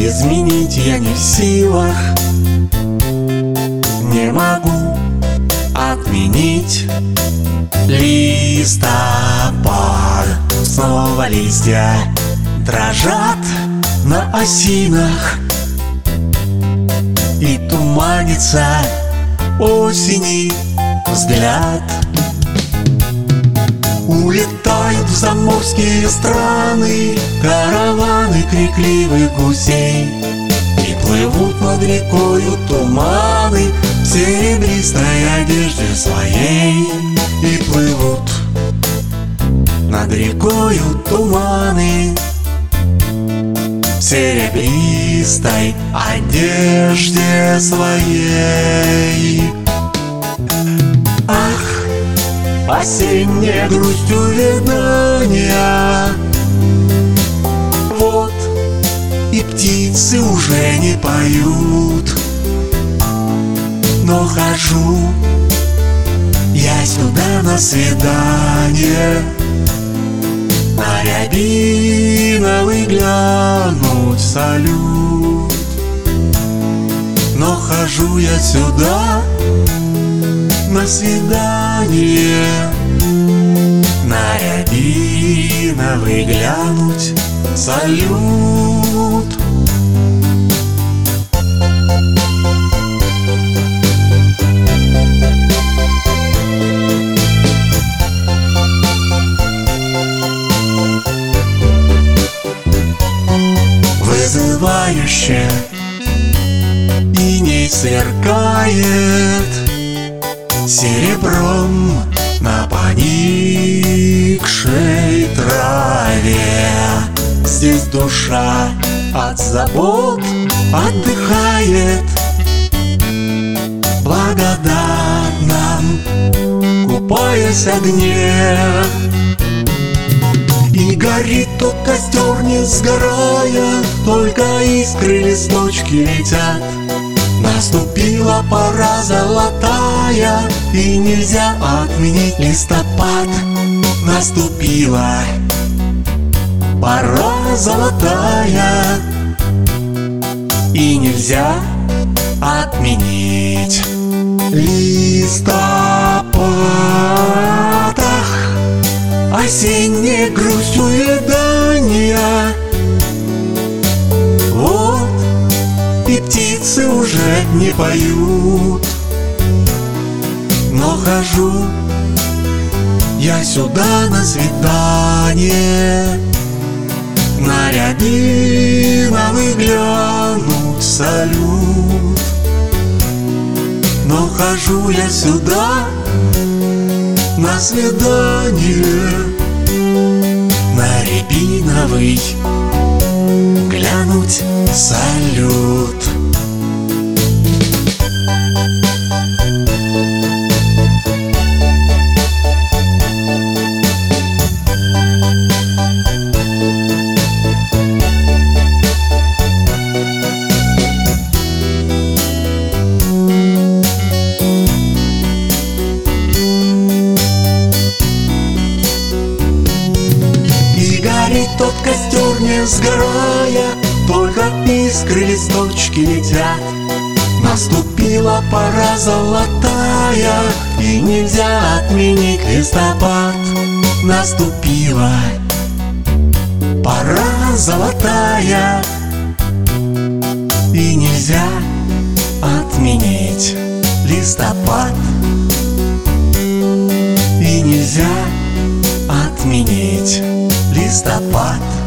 изменить я не в силах. Не могу отменить листопад. Снова листья дрожат на осинах, и туманится осени взгляд. Улетают в заморские страны караваны крикливых гусей, и плывут над рекою туманы в серебристой одежде своей. И плывут над рекою туманы в серебристой одежде своей. Ах, осенняя грусть увядания, вот и птицы уже не поют. Но хожу я сюда на свидание, на рябиновый глянуть салют. Но хожу я сюда на свидание, на рябиновый глянуть салют. Вызывающе иней сверкает серебром на поникшей траве. Здесь душа от забот отдыхает, благодатном купаясь в огне. И горит тот костер, не сгорая, только искры листочки летят. Наступила пора золотая, и нельзя отменить листопад. Наступила пора золотая, и нельзя отменить листопад. Ах, осенняя грусть увядания, вот и птицы уже не поют. Но хожу я сюда на свидание, на рябиновый глянуть салют. Но хожу я сюда на свидание, на рябиновый глянуть салют. Горит тот костер, не сгорая, только искры листочки летят. Наступила пора золотая, и нельзя отменить листопад. Наступила пора золотая, и нельзя отменить листопад. И нельзя отменить листопад.